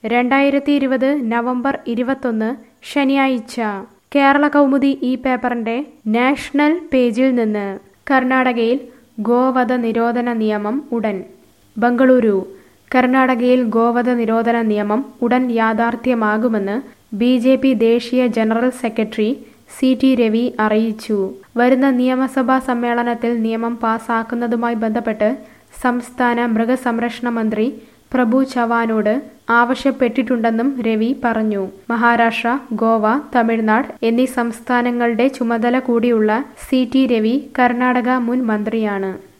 2020 November 21 ശനിയാഴ്ച കേരള കൗമുദി ഈ പേപ്പറിന്റെ നാഷണൽ പേജിൽ നിന്ന് കർണാടകയിൽ ഗോവധ നിരോധന നിയമം ഉടൻ. ബംഗളൂരു കർണാടകയിൽ ഗോവധ നിരോധന നിയമം ഉടൻ യാഥാർത്ഥ്യമാകുമെന്ന് ബി.ജെ.പി. ദേശീയ ജനറൽ സെക്രട്ടറി സി.ടി. രവി അറിയിച്ചു. വരുന്ന നിയമസഭാ സമ്മേളനത്തിൽ നിയമം പാസാക്കുന്നതുമായി ബന്ധപ്പെട്ട് സംസ്ഥാന മൃഗസംരക്ഷണ മന്ത്രി പ്രഭു ചവാനോട് ആവശ്യപ്പെട്ടിട്ടുണ്ടെന്നും രവി പറഞ്ഞു. മഹാരാഷ്ട്ര, ഗോവ, തമിഴ്നാട് എന്നീ സംസ്ഥാനങ്ങളുടെ ചുമതല കൂടിയുള്ള സി.ടി. രവി കർണാടക മുൻ മന്ത്രിയാണ്.